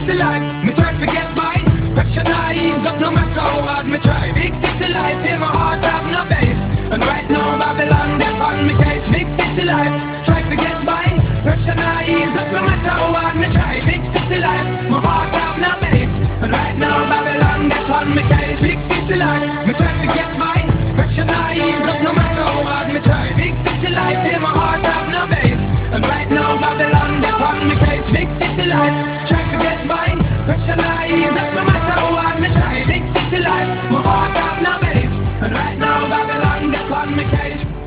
city life, me try to get by. Pressure not ease up no matter how hard me try. Big city life, in my heart have no base. And right now Babylon, they on me case. Big city life, try to get by. Pressure not ease up no matter how hard me try. Big city life, my heart have no base. And right now Babylon, they on me case. Big city life, me try to get by. Pressure not ease up no matter how hard me try. Big city life, in my heart have no base. And right now Babylon, they on me case. Big city life, try to get by. Pressure not ease up no matter how hard me try. Big city life, my heart have no base. And right now Babylon